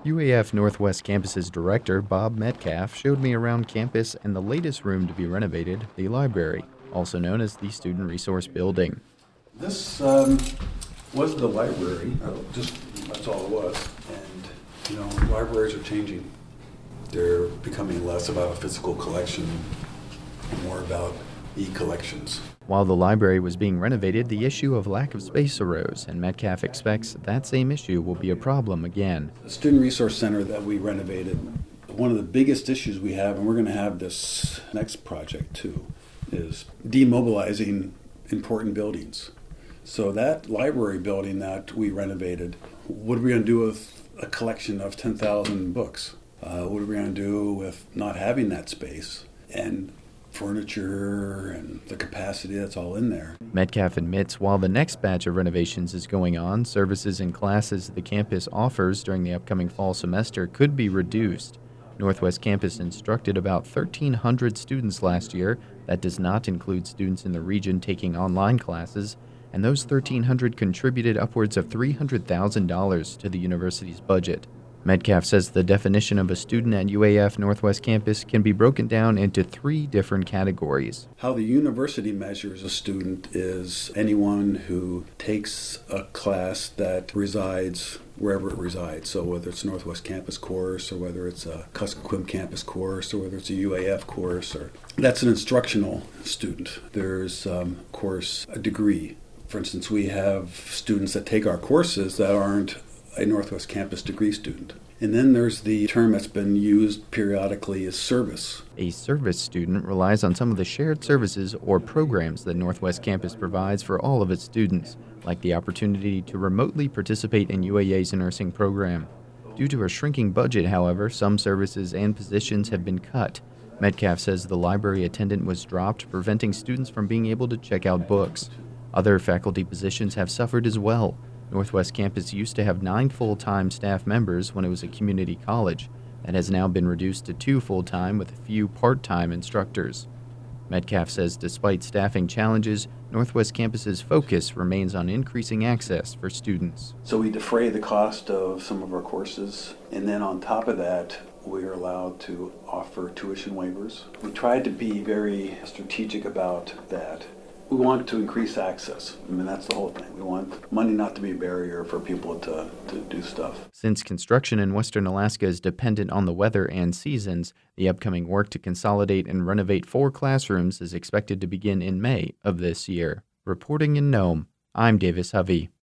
UAF Northwest Campus's director, Bob Metcalf, showed me around campus and the latest room to be renovated, the library, also known as the Student Resource Building. This was the library, just that's all it was. And, libraries are changing. They're becoming less about a physical collection and more about e-collections. While the library was being renovated, the issue of lack of space arose, and Metcalf expects that same issue will be a problem again. The Student Resource Center that we renovated, one of the biggest issues we have, and we're going to have this next project too, is demobilizing important buildings. So that library building that we renovated, what are we going to do with a collection of 10,000 books? What are we going to do with not having that space and furniture and the capacity that's all in there? Metcalf admits while the next batch of renovations is going on, services and classes the campus offers during the upcoming fall semester could be reduced. Northwest Campus instructed about 1,300 students last year. That does not include students in the region taking online classes, and those 1,300 contributed upwards of $300,000 to the university's budget. Metcalf says the definition of a student at UAF Northwest Campus can be broken down into three different categories. How the university measures a student is anyone who takes a class that resides wherever it resides. So whether it's a Northwest Campus course, or whether it's a Kuskokwim Campus course, or whether it's a UAF course, or that's an instructional student. There's, of course, a degree. For instance, we have students that take our courses that aren't a Northwest Campus degree student. And then there's the term that's been used periodically as service. A service student relies on some of the shared services or programs that Northwest Campus provides for all of its students, like the opportunity to remotely participate in UAA's nursing program. Due to a shrinking budget, however, some services and positions have been cut. Metcalf says the library attendant was dropped, preventing students from being able to check out books. Other faculty positions have suffered as well. Northwest Campus used to have 9 full-time staff members when it was a community college. That has now been reduced to 2 full-time with a few part-time instructors. Metcalf says despite staffing challenges, Northwest Campus's focus remains on increasing access for students. So we defray the cost of some of our courses, and then on top of that, we are allowed to offer tuition waivers. We tried to be very strategic about that. We want to increase access. I mean, that's the whole thing. We want money not to be a barrier for people to do stuff. Since construction in western Alaska is dependent on the weather and seasons, the upcoming work to consolidate and renovate 4 classrooms is expected to begin in May of this year. Reporting in Nome, I'm Davis Hovey.